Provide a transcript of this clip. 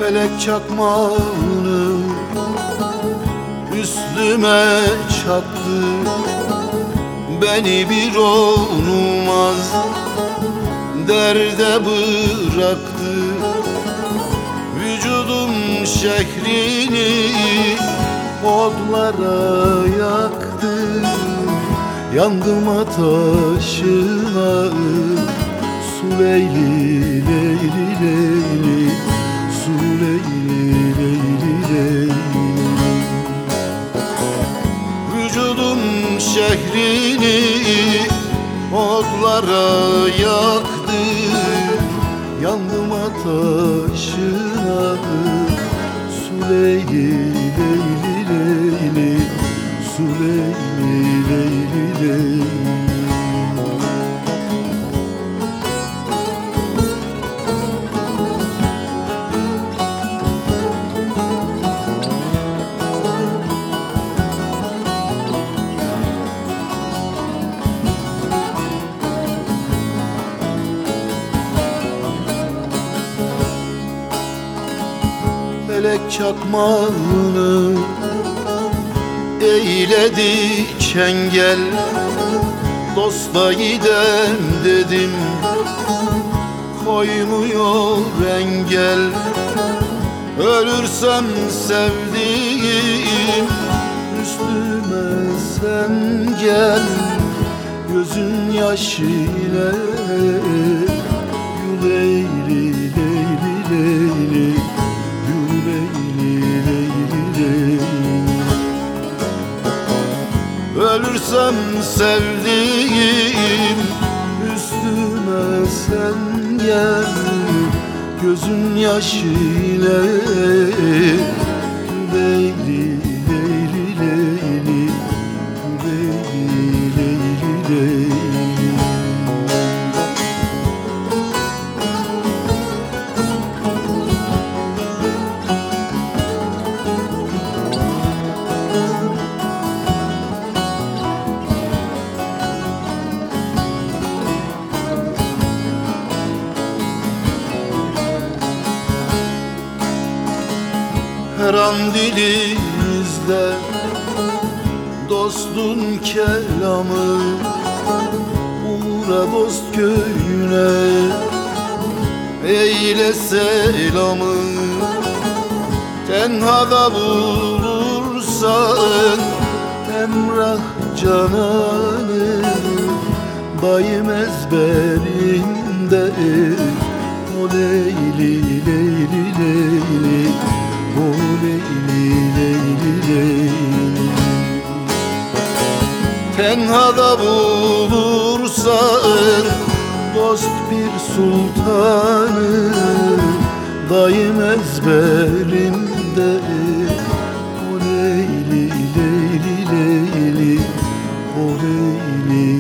Felek çakmağını üstüme çaktı, beni bir olmaz derde bıraktı. Vücudum şehrini odlara yaktı, yandım ateşine. Su Leyli Leyli Leyli, Su Leyli Leyli Leyli. Vücudum şehrini odlara yaktı, yandım ateşine. Su Leyli Leyli Leyli, Su Leyli Leyli Leyli. Felek çakmağını eyledi çengel, dosta gidem dedim, koymuyor engel. Ölürsem sevdiğim üstüme sen gel, gözün yaşıyla yu Leyli Leyli Leyli, yu Leyli Leyli Leyli. Ölürsem sevdiğim üstüme sen gel, gözün yaşıyla Leyli Leyli Leyli, Leyli Leyli Leyli. Her an dilimizde dostun kelamı, Umura dost köyüne eyle selamı. Tenhada bulursan emrah cananı, bayım ezberinde o Leyli Leyli Leyli, o Leyli Leyli Leyli. Tenhada bulursan dost bir sultanı, daim ezberimde o Leyli Leyli Leyli, o Leyli